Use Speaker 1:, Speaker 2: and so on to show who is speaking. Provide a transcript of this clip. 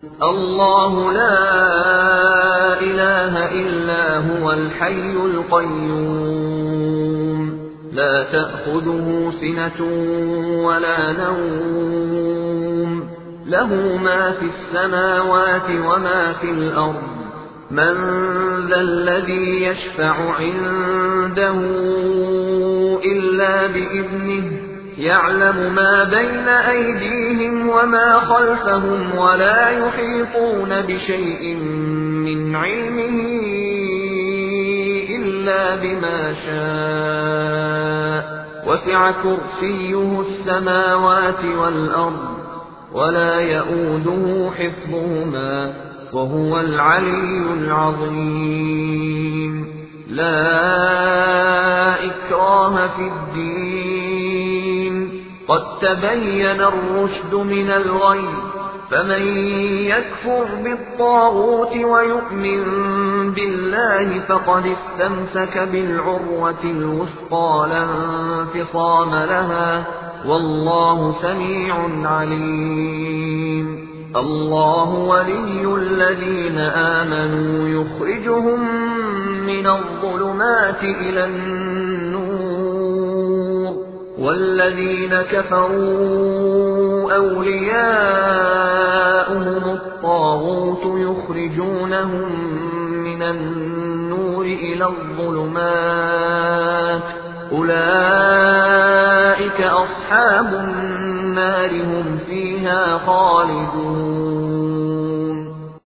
Speaker 1: الله لا إله إلا هو الحي القيوم لا تأخذه سنة ولا نوم له ما في السماوات وما في الأرض من ذا الذي يشفع عنده إلا بإذنه يعلم ما بين أيديهم وما خلفهم ولا يحيطون بشيء من علمه إلا بما شاء وسع كرسيه السماوات والأرض ولا يئوده حفظهما وهو العلي العظيم لا إكراه في الدين قد تبين الرشد من الغي فمن يكفر بالطاغوت ويؤمن بالله فقد استمسك بالعروة الوثقى لا انفصام لها والله سميع عليم الله ولي الذين آمنوا يخرجهم من الظلمات إلى النور والذين كفروا أولياؤهم الطاغوت يخرجونهم من النور إلى الظلمات أولئك أصحاب النار هم فيها خالدون